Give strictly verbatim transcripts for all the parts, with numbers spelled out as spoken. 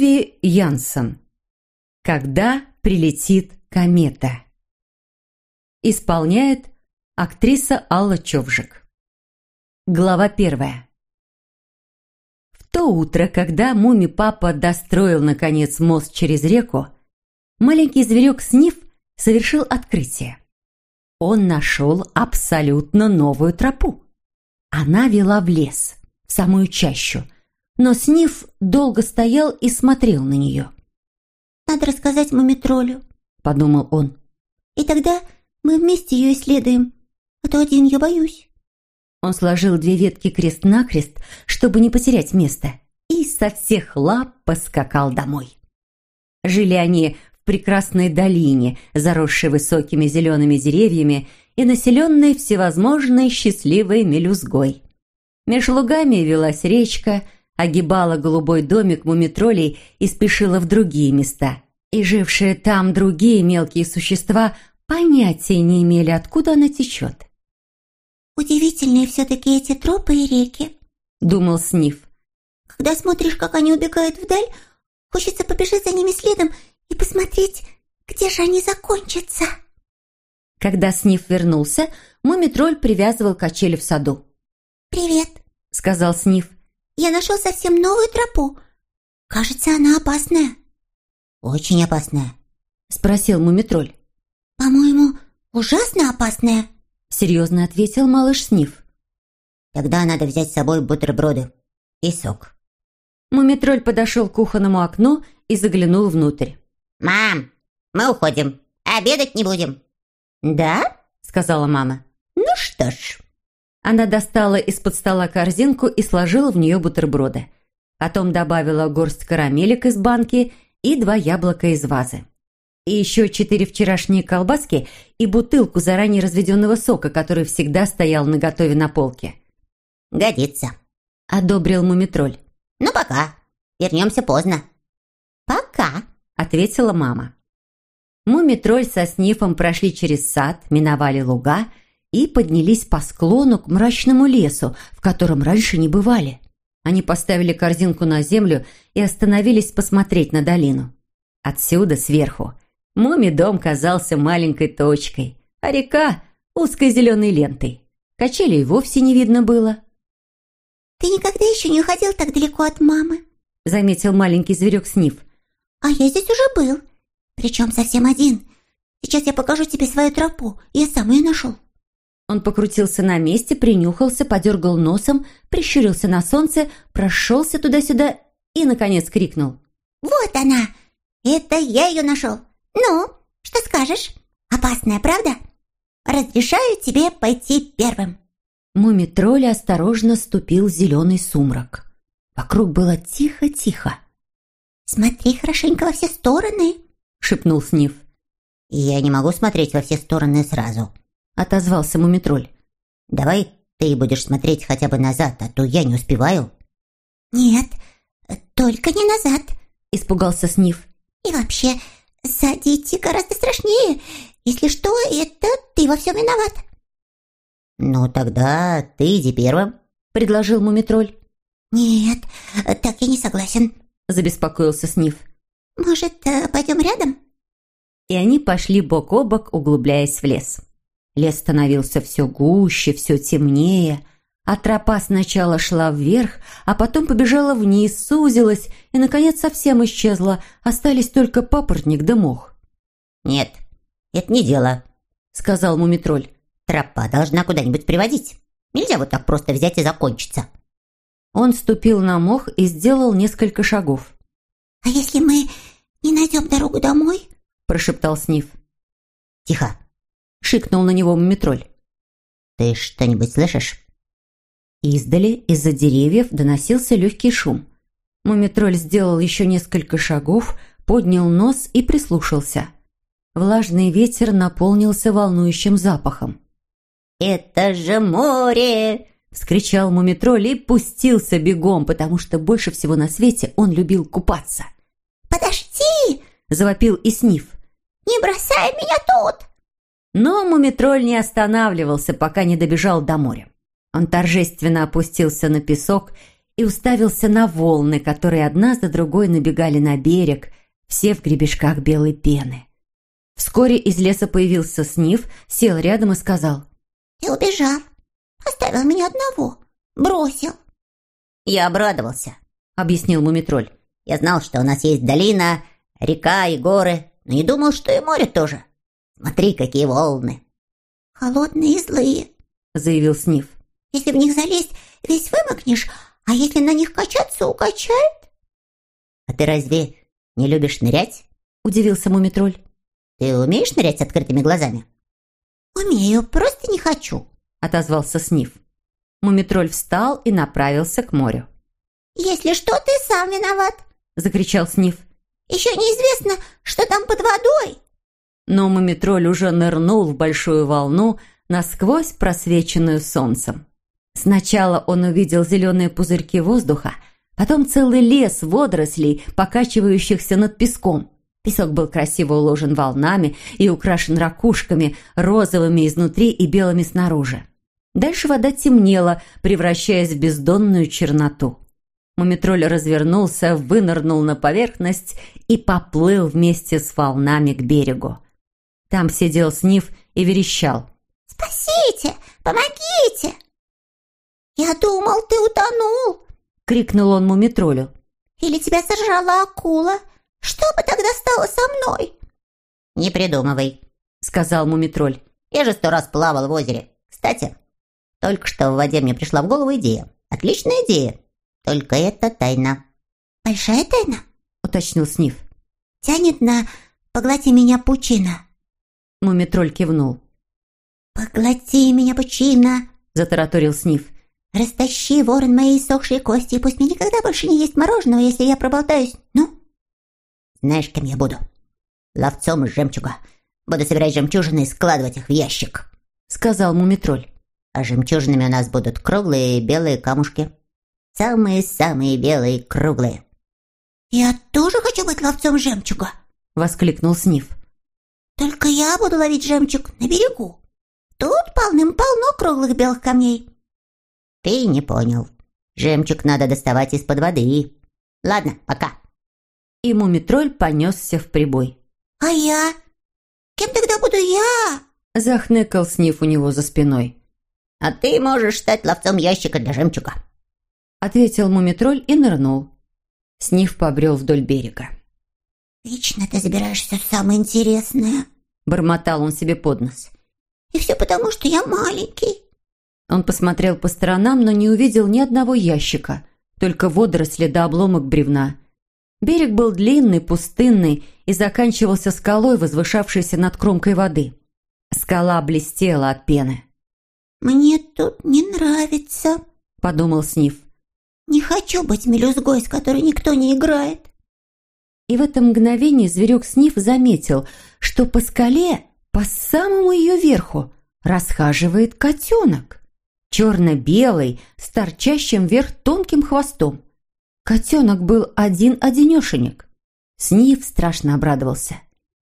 Туви Янсен. Когда прилетит комета. Исполняет актриса Алла Човжик. Глава первая. В то утро, когда Муми-папа достроил, наконец, мост через реку, маленький зверек Сниф совершил открытие. Он нашел абсолютно новую тропу. Она вела в лес, в самую чащу, но Сниф долго стоял и смотрел на нее. «Надо рассказать Муми-троллю», — подумал он. «И тогда мы вместе ее исследуем, а то один я боюсь». Он сложил две ветки крест-накрест, чтобы не потерять место, и со всех лап поскакал домой. Жили они в прекрасной долине, заросшей высокими зелеными деревьями и населенной всевозможной счастливой мелюзгой. Меж лугами велась речка, огибала голубой домик мумитролей и спешила в другие места. И жившие там другие мелкие существа понятия не имели, откуда она течет. «Удивительные все-таки эти тропы и реки», — думал Сниф. «Когда смотришь, как они убегают вдаль, хочется побежать за ними следом и посмотреть, где же они закончатся». Когда Сниф вернулся, Муми-тролль привязывал качели в саду. «Привет», — сказал Сниф. «Я нашел совсем новую тропу. Кажется, она опасная». «Очень опасная?» — спросил Муми-тролль. «По-моему, ужасно опасная», — серьезно ответил малыш Сниф. «Тогда надо взять с собой бутерброды и сок». Муми-тролль подошел к кухонному окну и заглянул внутрь. «Мам, мы уходим. Обедать не будем». «Да?» — сказала мама. «Ну что ж». Она достала из-под стола корзинку и сложила в нее бутерброды. Потом добавила горсть карамелек из банки и два яблока из вазы. И еще четыре вчерашние колбаски и бутылку заранее разведенного сока, который всегда стоял наготове на полке. «Годится», — одобрил Муми-тролль. «Ну, пока. Вернемся поздно». «Пока», — ответила мама. Муми-тролль со Снифом прошли через сад, миновали луга и поднялись по склону к мрачному лесу, в котором раньше не бывали. Они поставили корзинку на землю и остановились посмотреть на долину. Отсюда, сверху, Муми-дом казался маленькой точкой, а река – узкой зеленой лентой. Качелей вовсе не видно было. «Ты никогда еще не уходил так далеко от мамы», – заметил маленький зверек Сниф. «А я здесь уже был, причем совсем один. Сейчас я покажу тебе свою тропу, я сам ее нашел». Он покрутился на месте, принюхался, подергал носом, прищурился на солнце, прошелся туда-сюда и, наконец, крикнул. «Вот она! Это я ее нашел! Ну, что скажешь? Опасная, правда? Разрешаю тебе пойти первым». Муми-тролль осторожно ступил в зеленый сумрак. Вокруг было тихо-тихо. «Смотри хорошенько во все стороны», — шепнул Сниф. «Я не могу смотреть во все стороны сразу», — отозвался Муми-тролль. «Давай ты будешь смотреть хотя бы назад, а то я не успеваю». «Нет, только не назад», — испугался Сниф. «И вообще, сзади идти гораздо страшнее. Если что, это ты во всем виноват». «Ну, тогда ты иди первым», — предложил Муми-тролль. «Нет, так я не согласен», — забеспокоился Сниф. «Может, пойдем рядом?» И они пошли бок о бок, углубляясь в лес. Лес становился все гуще, все темнее, а тропа сначала шла вверх, а потом побежала вниз, сузилась и, наконец, совсем исчезла. Остались только папоротник да мох. «Нет, это не дело», — сказал Муми-тролль. «Тропа должна куда-нибудь приводить. Нельзя вот так просто взять и закончиться». Он ступил на мох и сделал несколько шагов. «А если мы не найдем дорогу домой?» – прошептал Сниф. «Тихо!» – шикнул на него Муми-тролль. «Ты что-нибудь слышишь?» Издали из-за деревьев доносился легкий шум. Муми-тролль сделал еще несколько шагов, поднял нос и прислушался. Влажный ветер наполнился волнующим запахом. «Это же море!» – вскричал Муми-тролль и пустился бегом, потому что больше всего на свете он любил купаться. «Подожди!» – завопил и Сниф. «Не бросай меня тут!» Но Муми-тролль не останавливался, пока не добежал до моря. Он торжественно опустился на песок и уставился на волны, которые одна за другой набегали на берег, все в гребешках белой пены. Вскоре из леса появился Сниф, сел рядом и сказал: «Ты убежал, оставил меня одного, бросил». «Я обрадовался», — объяснил Мумитроль. «Я знал, что у нас есть долина, река и горы, но не думал, что и море тоже. Смотри, какие волны!» «Холодные и злые», — заявил Сниф. «Если в них залезть, весь вымокнешь, а если на них качаться, укачает». «А ты разве не любишь нырять?» — удивился Мумитроль. «Ты умеешь нырять с открытыми глазами?» «Умею, просто не хочу», — отозвался Сниф. Мумитроль встал и направился к морю. «Если что, ты сам виноват», — закричал Сниф. «Еще неизвестно, что там под водой». Но Мумитроль уже нырнул в большую волну, насквозь просвеченную солнцем. Сначала он увидел зеленые пузырьки воздуха, потом целый лес водорослей, покачивающихся над песком. Песок был красиво уложен волнами и украшен ракушками, розовыми изнутри и белыми снаружи. Дальше вода темнела, превращаясь в бездонную черноту. Мумитроль развернулся, вынырнул на поверхность и поплыл вместе с волнами к берегу. Там сидел Сниф и верещал: «Спасите! Помогите!» «Я думал, ты утонул!» — крикнул он Мумитролю. «Или тебя сожрала акула? Что бы тогда стало со мной?» «Не придумывай», — сказал Мумитроль. «Я же сто раз плавал в озере. Кстати, только что в воде мне пришла в голову идея. Отличная идея. Только это тайна». «Большая тайна?» — уточнил Сниф. «Тянет на «поглоти меня, пучина». Мумитроль кивнул. «Поглоти меня, пучина», — затараторил Сниф. «Растащи, ворон, мои иссохшие кости, и пусть мне никогда больше не есть мороженого, если я проболтаюсь. Ну?» «Знаешь, кем я буду? Ловцом из жемчуга. Буду собирать жемчужины и складывать их в ящик», — сказал Мумитроль. «А жемчужинами у нас будут круглые белые камушки. Самые-самые белые и круглые». «Я тоже хочу быть ловцом жемчуга», — воскликнул Сниф. «Только я буду ловить жемчуг на берегу. Тут полным-полно круглых белых камней». «Ты не понял. Жемчуг надо доставать из-под воды. Ладно, пока». И Мумитроль понесся в прибой. «А я? Кем тогда буду я?» — захныкал Сниф у него за спиной. «А ты можешь стать ловцом ящика для жемчуга», — ответил Мумитроль и нырнул. Сниф побрел вдоль берега. «Вечно ты забираешь все самое интересное», — бормотал он себе под нос. «И все потому, что я маленький». Он посмотрел по сторонам, но не увидел ни одного ящика, только водоросли до обломок бревна. Берег был длинный, пустынный и заканчивался скалой, возвышавшейся над кромкой воды. Скала блестела от пены. «Мне тут не нравится», — подумал Сниф. «Не хочу быть мелюзгой, с которой никто не играет». И в это мгновение зверек Сниф заметил, что по скале, по самому ее верху, расхаживает котенок. Черно-белый, с торчащим вверх тонким хвостом. Котенок был один-одинешенек. Сниф страшно обрадовался.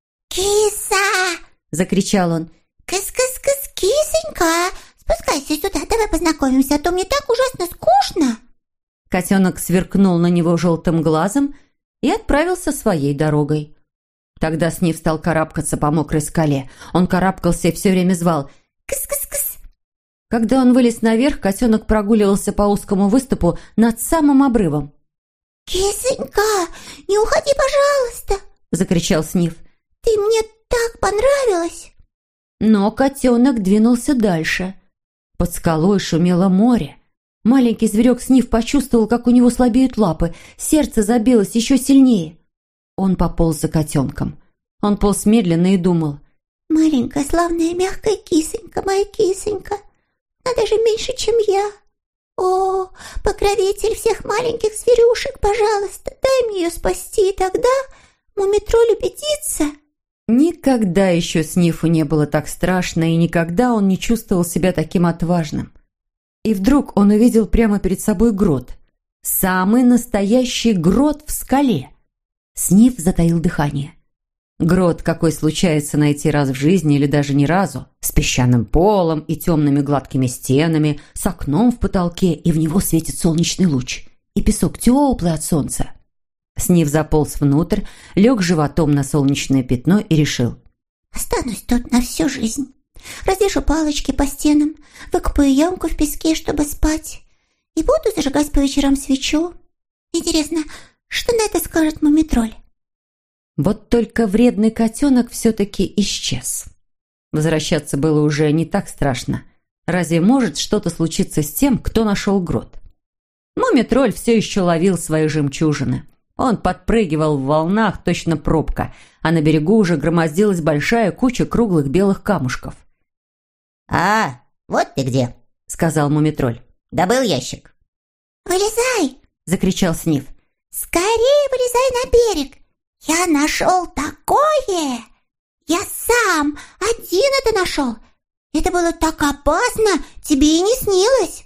«Киса!» — закричал он. «Кыс-кыс-кыс, кисонька! Спускайся сюда, давай познакомимся, а то мне так ужасно скучно!» Котенок сверкнул на него желтым глазом и отправился своей дорогой. Тогда Сниф стал карабкаться по мокрой скале. Он карабкался и все время звал «Кыс-кыс-кыс!». Когда он вылез наверх, котенок прогуливался по узкому выступу над самым обрывом. «Кисонька, не уходи, пожалуйста!» — закричал Сниф. «Ты мне так понравилась!» Но котенок двинулся дальше. Под скалой шумело море. Маленький зверек Сниф почувствовал, как у него слабеют лапы. Сердце забилось еще сильнее. Он пополз за котенком. Он полз медленно и думал: «Маленькая, славная, мягкая кисонька, моя кисонька. Она даже меньше, чем я. О, покровитель всех маленьких зверюшек, пожалуйста, дай мне ее спасти, и тогда Мумитроль убедится». Никогда еще Снифу не было так страшно, и никогда он не чувствовал себя таким отважным. И вдруг он увидел прямо перед собой грот. Самый настоящий грот в скале. Сниф затаил дыхание. Грот, какой случается найти раз в жизни или даже ни разу, с песчаным полом и темными гладкими стенами, с окном в потолке, и в него светит солнечный луч. и песок теплый от солнца. Сниф заполз внутрь, лег животом на солнечное пятно и решил: «Останусь тут на всю жизнь. Развешу палочки по стенам, выкопаю ямку в песке, чтобы спать, и буду зажигать по вечерам свечу. Интересно, что на это скажет Мумитроль?» Вот только вредный котенок все-таки исчез. Возвращаться было уже не так страшно. Разве может что-то случиться с тем, кто нашел грот? Мумитроль все еще ловил свои жемчужины. Он подпрыгивал в волнах, точно пробка, а на берегу уже громоздилась большая куча круглых белых камушков. «А, вот ты где», — сказал Мумитроль. «Добыл ящик». «Вылезай!» — закричал Сниф. «Скорее вылезай на берег! Я нашел такое! Я сам один это нашел! Это было так опасно, тебе и не снилось!»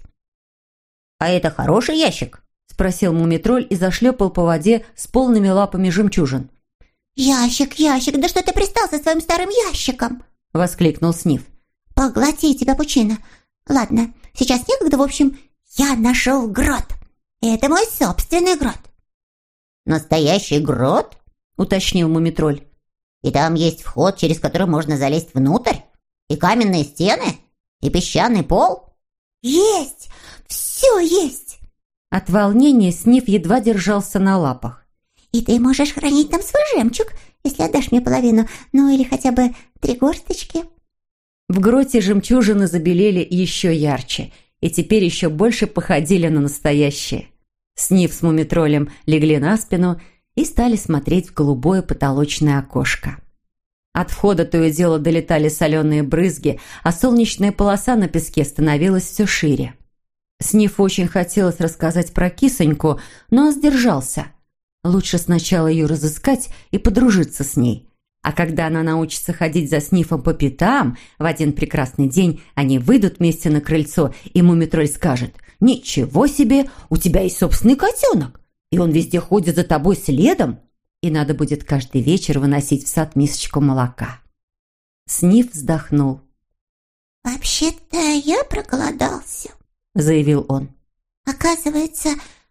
«А это хороший ящик?» — спросил Мумитроль и зашлепал по воде с полными лапами жемчужин. «Ящик, ящик, да что ты пристал со своим старым ящиком?» — воскликнул Сниф. «Поглоти тебя, пучина! Ладно, сейчас некогда, в общем, я нашел грот. Это мой собственный грот». «Настоящий грот?» — уточнил Мумитроль. «И там есть вход, через который можно залезть внутрь? И каменные стены? И песчаный пол?» «Есть! Все есть!» От волнения Сниф едва держался на лапах. «И ты можешь хранить там свой жемчуг, если отдашь мне половину, ну или хотя бы три горсточки». В гроте жемчужины забелели еще ярче, и теперь еще больше походили на настоящие. Сниф с Мумитролем легли на спину и стали смотреть в голубое потолочное окошко. От входа то и дело долетали соленые брызги, а солнечная полоса на песке становилась все шире. Снифу очень хотелось рассказать про кисоньку, но он сдержался. Лучше сначала ее разыскать и подружиться с ней. А когда она научится ходить за Снифом по пятам, в один прекрасный день они выйдут вместе на крыльцо, и Мумитроль скажет: «Ничего себе, у тебя есть собственный котенок, и он везде ходит за тобой следом», и надо будет каждый вечер выносить в сад мисочку молока. Сниф вздохнул. «Вообще-то я проголодался», — заявил он. «Оказывается,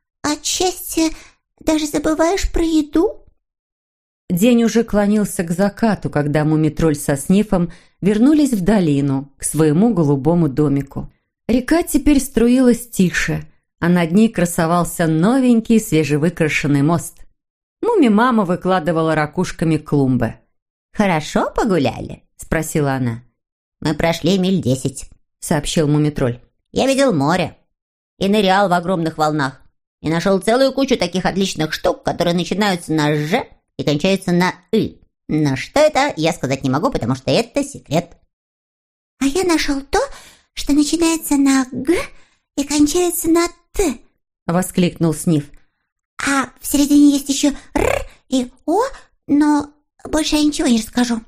отчасти даже забываешь про еду». День уже клонился к закату, когда Мумитроль со Снифом вернулись в долину, к своему голубому домику. Река теперь струилась тише, а над ней красовался новенький свежевыкрашенный мост. Муми-мама выкладывала ракушками клумбы. «Хорошо погуляли?» – спросила она. «Мы прошли миль десять», – сообщил Мумитроль. «Я видел море и нырял в огромных волнах, и нашел целую кучу таких отличных штук, которые начинаются на «ж» и кончаются на «ы». Но что это, я сказать не могу, потому что это секрет». «А я нашел то, что начинается на «г» и кончается на «т», — воскликнул Сниф. «А в середине есть еще «р» и «о», но больше я ничего не расскажу».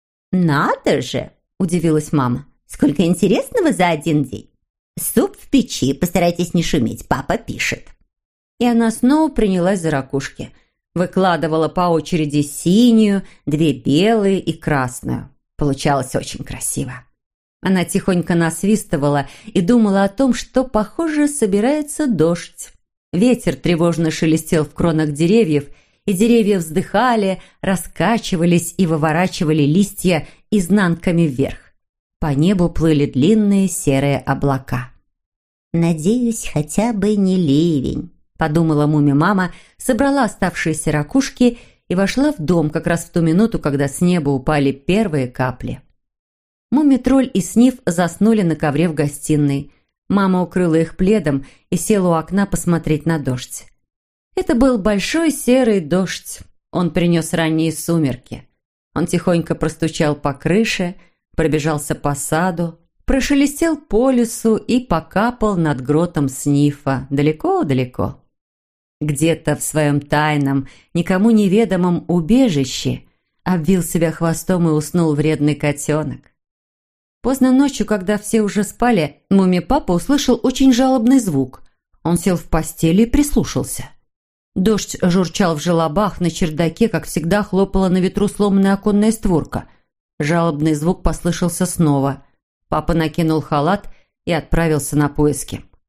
«Надо же!» – удивилась мама. «Сколько интересного за один день! Суп в печи, постарайтесь не шуметь, папа пишет». И она снова принялась за ракушки. Выкладывала по очереди синюю, две белые и красную. Получалось очень красиво. Она тихонько насвистывала и думала о том, что, похоже, собирается дождь. Ветер тревожно шелестел в кронах деревьев, и деревья вздыхали, раскачивались и выворачивали листья изнанками вверх. По небу плыли длинные серые облака. «Надеюсь, хотя бы не ливень», – подумала Муми-мама, собрала оставшиеся ракушки и вошла в дом как раз в ту минуту, когда с неба упали первые капли. Муми-тролль и Сниф заснули на ковре в гостиной. Мама укрыла их пледом и села у окна посмотреть на дождь. Это был большой серый дождь. Он принес ранние сумерки. Он тихонько простучал по крыше, пробежался по саду, прошелестел по лесу и покапал над гротом Снифа далеко-далеко. Где-то в своем тайном, никому неведомом убежище обвил себя хвостом и уснул вредный котенок. Поздно ночью, когда все уже спали, Муми-папа услышал очень жалобный звук. Он сел в постели и прислушался. Дождь журчал в желобах, на чердаке, как всегда, хлопала на ветру сломанная оконная створка. Жалобный звук послышался снова. Папа накинул халат и отправился на поиски.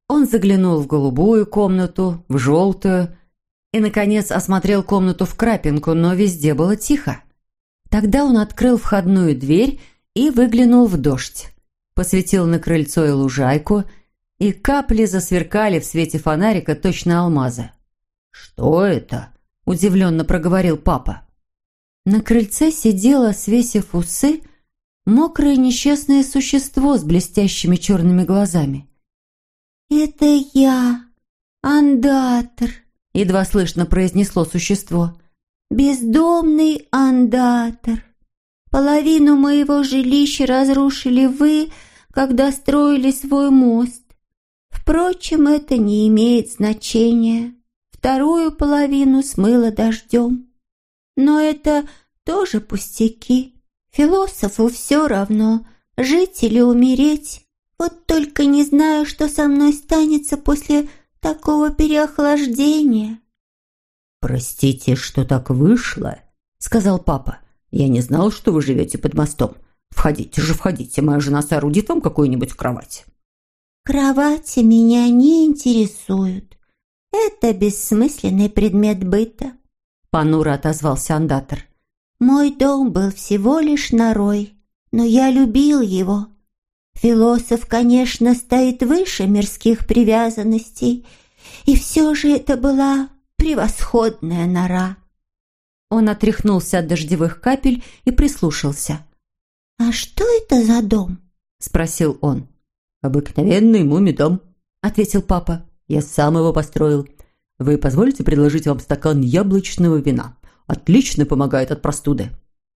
Он заглянул в голубую комнату, в желтую и, наконец, осмотрел комнату в крапинку, но везде было тихо. Тогда он открыл входную дверь и выглянул в дождь. Посветил на крыльцо и лужайку, и капли засверкали в свете фонарика точно алмазы. «Что это?» – удивленно проговорил папа. На крыльце сидело, свесив усы, мокрое несчастное существо с блестящими черными глазами. «Это я, андатор», — едва слышно произнесло существо. «Бездомный андатор. Половину моего жилища разрушили вы, когда строили свой мост. Впрочем, это не имеет значения. Вторую половину смыло дождем. Но это тоже пустяки. Философу все равно, жить или умереть. Вот только не знаю, что со мной станется после такого переохлаждения». «Простите, что так вышло», — сказал папа. «Я не знал, что вы живете под мостом. Входите же, входите, моя жена соорудит вам какую-нибудь кровать». «Кровати меня не интересуют. Это бессмысленный предмет быта», — понуро отозвался андатор. «Мой дом был всего лишь норой, но я любил его. Философ, конечно, стоит выше мирских привязанностей, и все же это была превосходная нора». Он отряхнулся от дождевых капель и прислушался. «А что это за дом?» – спросил он. «Обыкновенный мумий-дом», – ответил папа. «Я сам его построил. Вы позволите предложить вам стакан яблочного вина? Отлично помогает от простуды».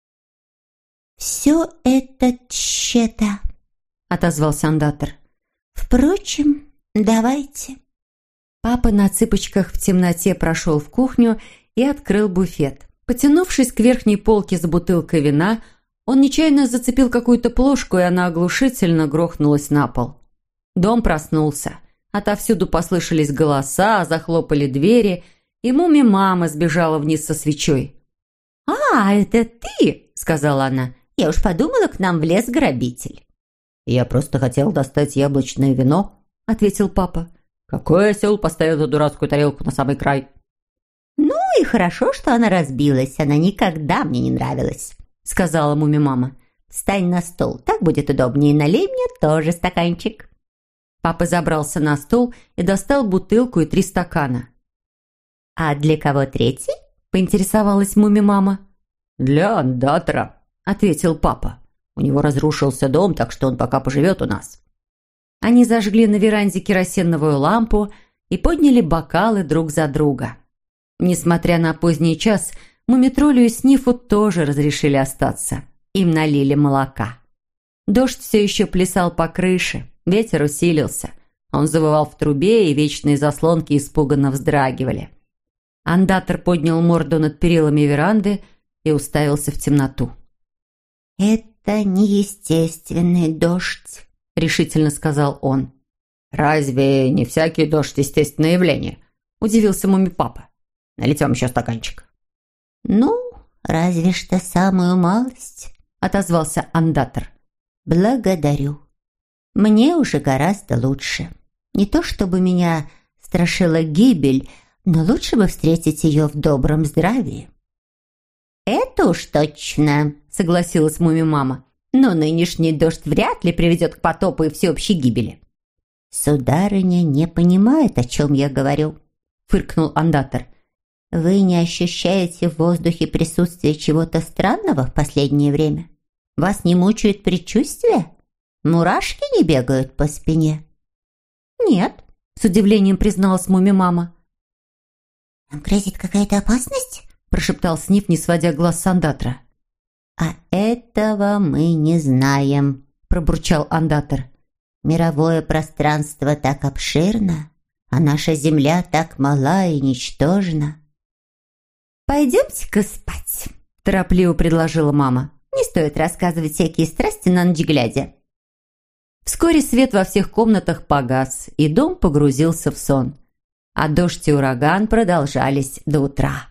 «Все это тщета», — отозвался андатор. «Впрочем, давайте». Папа на цыпочках в темноте прошел в кухню и открыл буфет. Потянувшись к верхней полке с бутылкой вина, он нечаянно зацепил какую-то плошку, и она оглушительно грохнулась на пол. Дом проснулся. Отовсюду послышались голоса, захлопали двери, и муми-мама сбежала вниз со свечой. «А, это ты?» — сказала она. «Я уж подумала, к нам влез грабитель». «Я просто хотел достать яблочное вино», — ответил папа. «Какой осел поставил эту дурацкую тарелку на самый край?» «Ну и хорошо, что она разбилась. Она никогда мне не нравилась», — сказала муми-мама. «Встань на стол, так будет удобнее. Налей мне тоже стаканчик». Папа забрался на стол и достал бутылку и три стакана. «А для кого третий?» – поинтересовалась муми-мама. «Для андатора», – ответил папа. «У него разрушился дом, так что он пока поживет у нас». Они зажгли на веранде керосиновую лампу и подняли бокалы друг за друга. Несмотря на поздний час, мумитролю и Снифу тоже разрешили остаться. Им налили молока. Дождь все еще плясал по крыше, ветер усилился. Он завывал в трубе, и вечные заслонки испуганно вздрагивали. Андатор поднял морду над перилами веранды и уставился в темноту. «Это неестественный дождь», — решительно сказал он. «Разве не всякий дождь естественное явление?» – удивился муми-папа. «Налить вам еще стаканчик». «Ну, разве что самую малость», — отозвался андатор. «Благодарю. Мне уже гораздо лучше. Не то чтобы меня страшила гибель, но лучше бы встретить ее в добром здравии». «Это уж точно», — согласилась муми-мама. «Но нынешний дождь вряд ли приведет к потопу и всеобщей гибели». «Сударыня не понимает, о чем я говорю», — фыркнул андатор. «Вы не ощущаете в воздухе присутствие чего-то странного в последнее время? Вас не мучают предчувствия? Мурашки не бегают по спине?» «Нет», — с удивлением призналась муми-мама. «Нам грозит какая-то опасность?» – прошептал Сниф, не сводя глаз с андатора. «А этого мы не знаем», – пробурчал андатор. «Мировое пространство так обширно, а наша Земля так мала и ничтожна». «Пойдемте-ка спать», – торопливо предложила мама. «Не стоит рассказывать всякие страсти на ночь глядя». Вскоре свет во всех комнатах погас, и дом погрузился в сон. А дождь и ураган продолжались до утра.